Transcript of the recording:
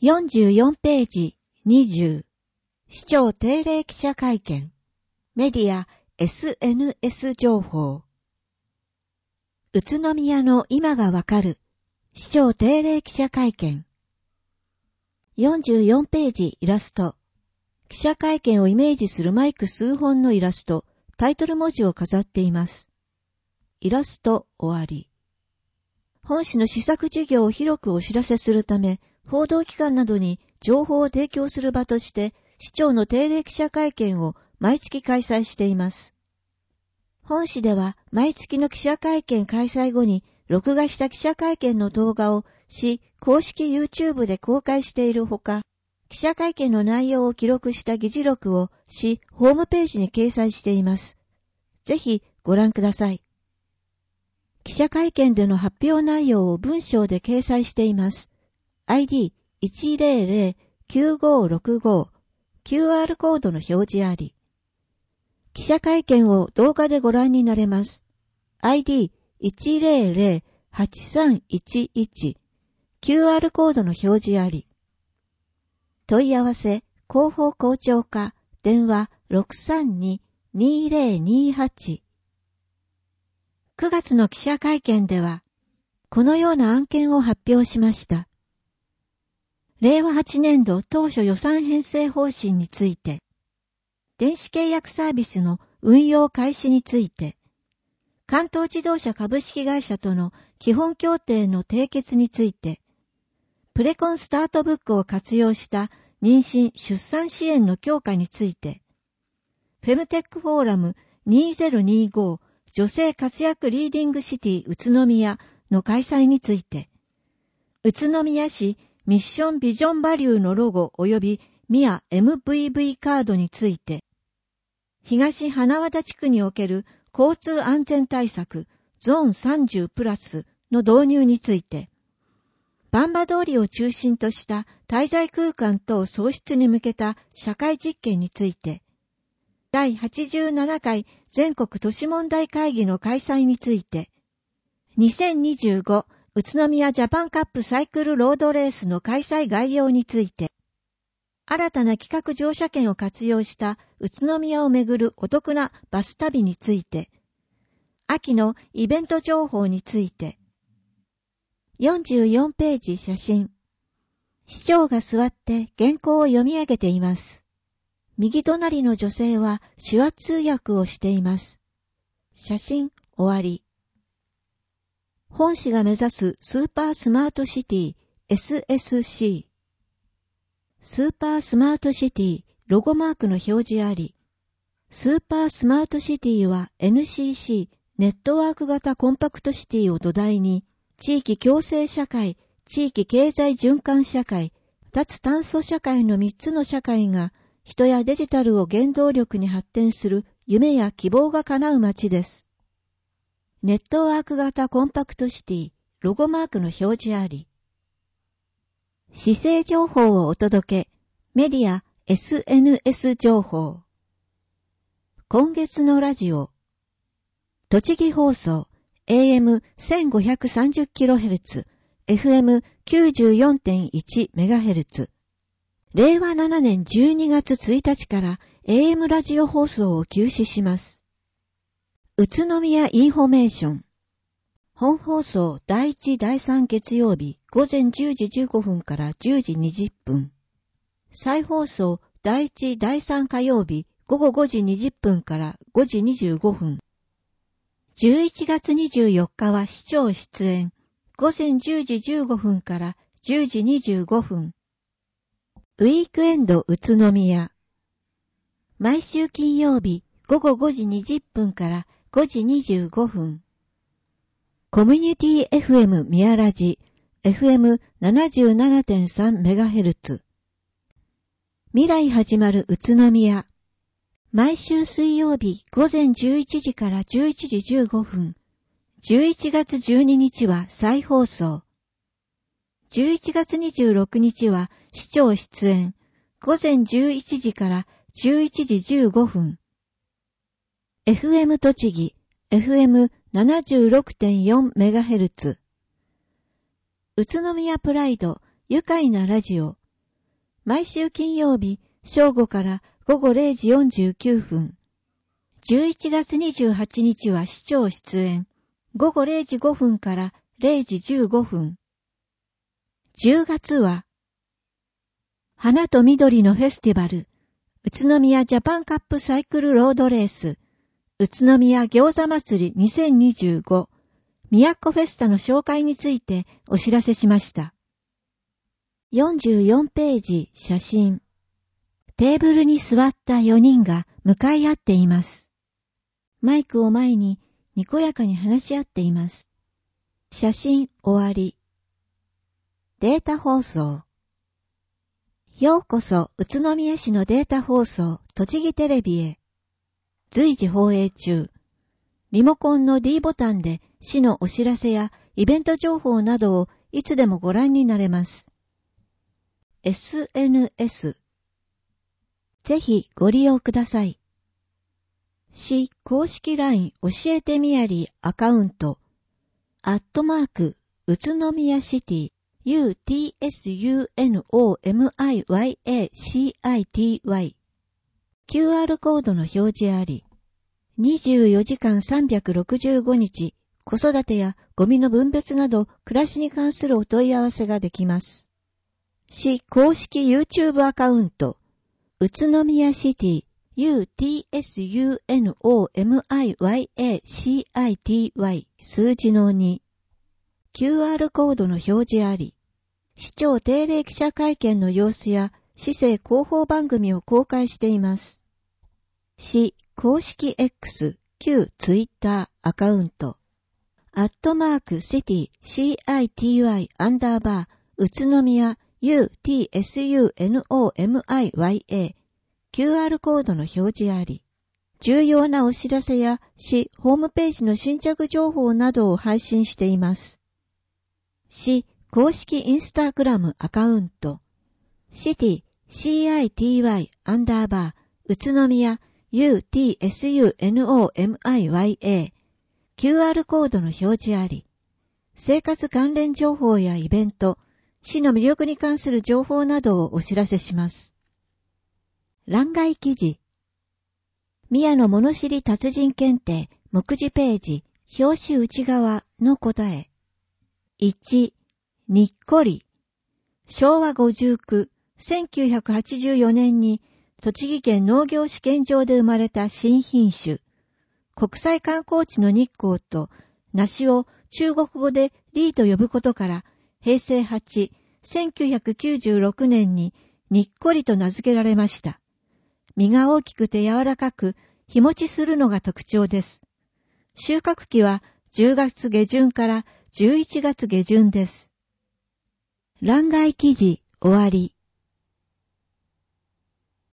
44ページ20市長定例記者会見メディア SNS 情報宇都宮の今がわかる市長定例記者会見44ページイラスト記者会見をイメージするマイク数本のイラストタイトル文字を飾っていますイラスト終わり本市の施策事業を広くお知らせするため報道機関などに情報を提供する場として市長の定例記者会見を毎月開催しています。本市では毎月の記者会見開催後に録画した記者会見の動画を市公式 YouTube で公開しているほか、記者会見の内容を記録した議事録を市ホームページに掲載しています。ぜひご覧ください。記者会見での発表内容を文章で掲載しています。ID1009565 QR コードの表示あり。記者会見を動画でご覧になれます。ID1008311 QR コードの表示あり。問い合わせ、広報広聴課、電話 632-2028 9月の記者会見では、このような案件を発表しました。令和8年度当初予算編成方針について、電子契約サービスの運用開始について、関東自動車株式会社との基本協定の締結について、プレコンスタートブックを活用した妊娠・出産支援の強化について、フェムテックフォーラム2025女性活躍リーディングシティ宇都宮の開催について、宇都宮市ミッションビジョンバリューのロゴ及びミア MVV カードについて、東花和田地区における交通安全対策ゾーン30プラスの導入について、バンバ通りを中心とした滞在空間等創出に向けた社会実験について、第87回全国都市問題会議の開催について、2025宇都宮ジャパンカップサイクルロードレースの開催概要について、新たな企画乗車券を活用した宇都宮をめぐるお得なバス旅について、秋のイベント情報について、44ページ写真。市長が座って原稿を読み上げています。右隣の女性は手話通訳をしています。写真終わり。本市が目指すスーパースマートシティ SSC。スーパースマートシティロゴマークの表示あり。スーパースマートシティは NCC ネットワーク型コンパクトシティを土台に、地域共生社会、地域経済循環社会、脱炭素社会の3つの社会が人やデジタルを原動力に発展する夢や希望が叶う街です。ネットワーク型コンパクトシティ、ロゴマークの表示あり。市政情報をお届け、メディア、SNS 情報。今月のラジオ。栃木放送、AM1530kHz、FM94.1MHz。令和7年12月1日から AM ラジオ放送を休止します。宇都宮インフォメーション。本放送第1第3月曜日午前10時15分から10時20分。再放送第1第3火曜日午後5時20分から5時25分。11月24日は市長出演。午前10時15分から10時25分。ウィークエンド宇都宮。毎週金曜日午後5時20分から5時25分。コミュニティ FM 宮ラジ FM77.3MHz。未来始まる宇都宮。毎週水曜日午前11時から11時15分。11月12日は再放送。11月26日は市長出演。午前11時から11時15分。FM 栃木、FM76.4MHz。宇都宮プライド、愉快なラジオ、 毎週金曜日、正午から午後0時49分。11月28日は市長出演。午後0時5分から0時15分。10月は、花と緑のフェスティバル、宇都宮ジャパンカップサイクルロードレース、宇都宮餃子祭り2025、宮古フェスタの紹介についてお知らせしました。44ページ、写真。テーブルに座った4人が向かい合っています。マイクを前ににこやかに話し合っています。写真終わり。データ放送。ようこそ宇都宮市のデータ放送、栃木テレビへ。随時放映中。リモコンの D ボタンで市のお知らせやイベント情報などをいつでもご覧になれます。SNS。ぜひご利用ください。市公式 LINE 教えてみやりアカウント、宇都宮シティ、UTSUNOMIYACITY。QR コードの表示あり。24時間365日、子育てやゴミの分別など暮らしに関するお問い合わせができます。市公式 YouTube アカウント、宇都宮シティ、UTSUNOMIYACITY 数字の2。QR コードの表示あり。市長定例記者会見の様子や市政広報番組を公開しています。市公式 X、旧ツイッターアカウント、@city CITY_ 宇都宮 UTSUNOMIYA QR コードの表示あり、重要なお知らせや市ホームページの新着情報などを配信しています。市公式インスタグラムアカウント、city CITY_ 宇都宮 UTSUNOMIYA QR コードの表示あり、生活関連情報やイベント、市の魅力に関する情報などをお知らせします。欄外記事。宮野物知り達人検定目次ページ表紙内側の答え。1、にっこり。昭和59、1984年に栃木県農業試験場で生まれた新品種。国際観光地の日光と梨を中国語でリーと呼ぶことから平成8、1996年ににっこりと名付けられました。実が大きくて柔らかく、日持ちするのが特徴です。収穫期は10月下旬から11月下旬です。欄外記事終わり。